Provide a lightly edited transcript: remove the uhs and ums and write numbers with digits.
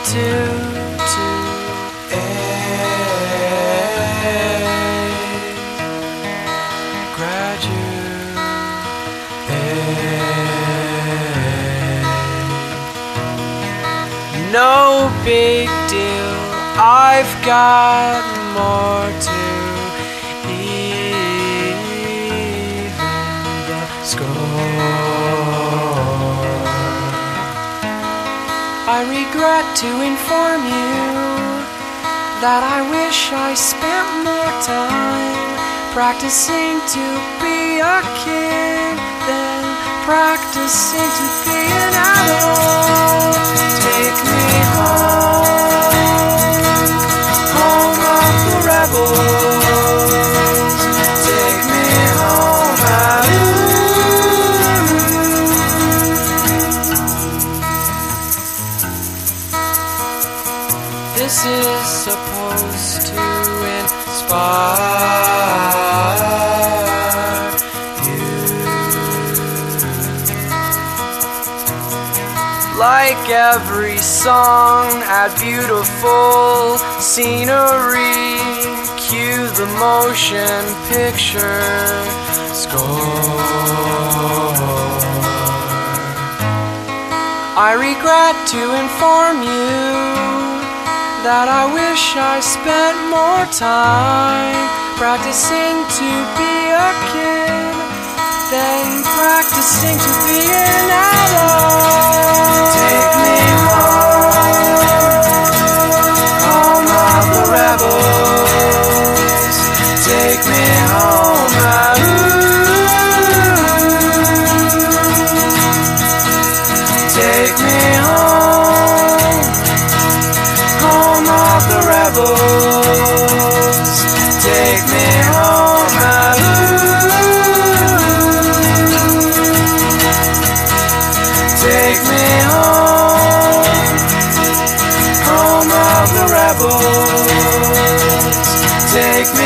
A. Graduate. No big deal, I've got more to even the score. I regret to inform you that I wish I spent more time practicing to be a kid than practicing to be an adult. Take me home, home of the rebels. Take me home, This is supposed to inspire you. Like every song, add beautiful scenery, cue the motion picture score. I regret to inform you that I wish I spent more time practicing to be a kid than practicing to be an adult. Take me home, home of the rebels. Take me home, Take me home, home of the rebels. Take me home, Take me home, home of the rebels. Take me